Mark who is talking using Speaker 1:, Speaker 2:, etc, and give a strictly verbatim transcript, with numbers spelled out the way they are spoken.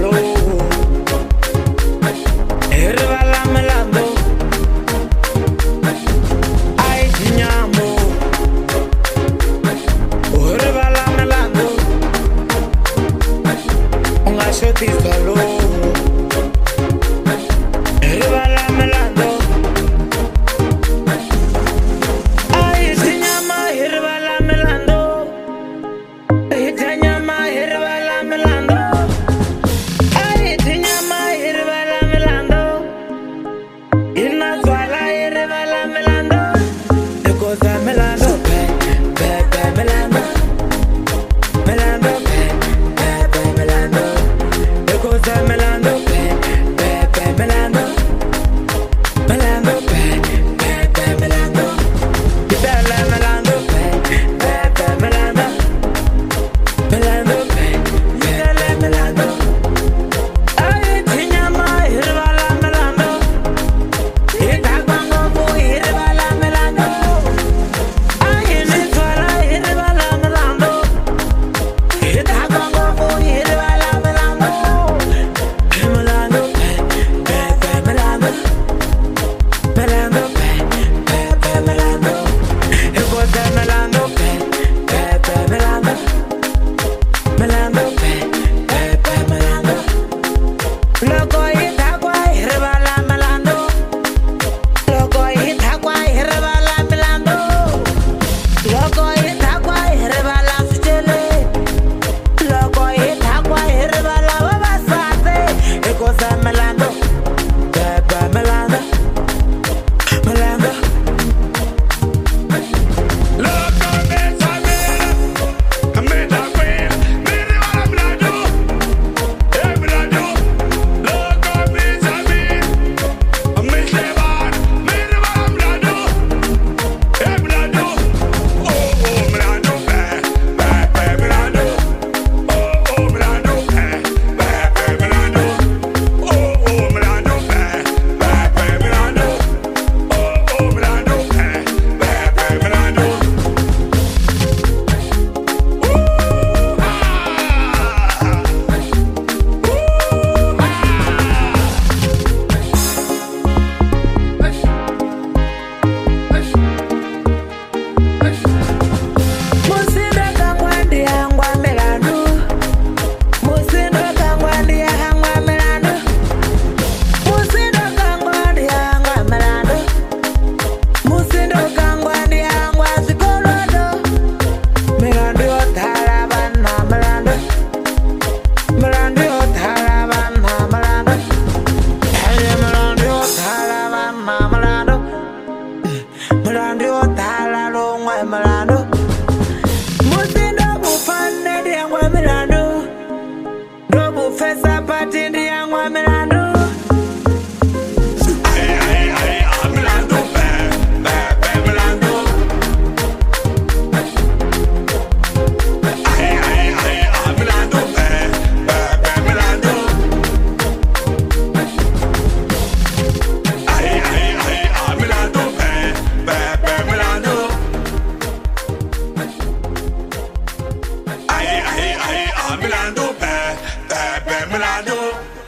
Speaker 1: Hervala melando. Ay, chiñamo. Hervala melando. Un gallo tisalo. Hervala melando. Ay, chiñama, hervala melando. Chiñama, hervala melando. Ay, chiñama, hervala melando. Inna swala, hervala melando. De cosa melando, pe, pe, pe, melando. Melando, pe, pe, pe, melando. De cosa melando, pe, pe, pe, melando. Melando, pe, pe, pe, melando. Dale melando, pe, pe, pe, melando. Melando, pe, dale melando. Ay, chiñama, hervala melando. Ita cuando voy, hervala melando. Ay, en el suelo, hervala melando. Ita cuando voy, hervala melando. Melando, pe, pe, pe, melando. Melando, pe, pe, pe, melando. Eu vou estar melando, pe, pe, pe, melando. Melando, pe, pe, pe, melando. Loco ita guay, hervala melando. Loco ita guay, hervala melando. Loco ita guay, hervala suchele. Loco ita guay, hervala babasate. E cosa melando, pe, pe, melando. Melando.
Speaker 2: Loco de saber, me da cuenta, me revela melando, eh melando. Loco de saber, me llevar, me revela melando, eh melando. Oh oh melando, pe, pe, pe melando. Oh oh melando, pe, pe, pe melando. Oh oh melando, pe, pe, pe melando. Oh oh melando, pe, pe, pe melando.
Speaker 1: Musindo kangwandi hangwa melando. Musindo kangwandi hangwa melando. Musindo kangwandi hangwa melando. Musindo kangwandi hangwa zikolodo. Melando yothala bana melando. Melando yothala bana melando. Ay, melando yothala bana melando. Melando yothala longwe melando. Musindo bufane ndiangwa melando. No bufesa pati ndiangwa melando.
Speaker 2: Ay ay ay, ah melando, pe, pe, pe melando. Ay ay ay, ah melando, pe, pe, pe melando. Ay ay ay, ah melando, pe, pe, pe melando. Ay ay ay, ah melando, pe, pe, pe melando.